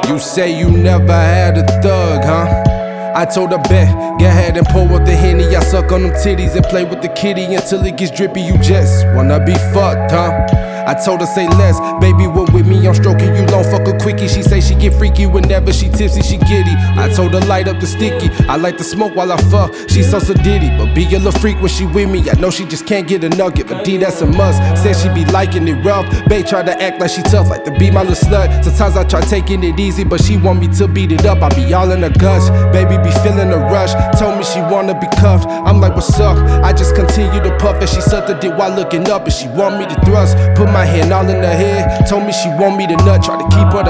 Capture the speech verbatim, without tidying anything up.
You say you never had a thug, huh? I told her, bet, go ahead and pour up the Henny. I suck on them titties and play with the kitty until it gets drippy. You just wanna be fucked, huh? I told her, say less, baby, what with me? I'm stroking you long, fuck a quickie. She say she get freaky whenever she tipsy, she giddy. I told her, light up the sticky, I like to smoke while I fuck. She so sedity, but be a little freak when she with me. I know she just can't get a nugget, but D, that's a must. Said she be liking it rough, babe tried to act like she tough, like to be my little slut. Sometimes I try taking it easy, but she want me to beat it up. I be all in her guts, baby be feeling a rush. Told me she wanna be cuffed, I'm like, what's up? I just continue to puff and she sucked the dick while looking up, and she want me to thrust. Put my hand all in her head, told me she want me to nut, try to keep her the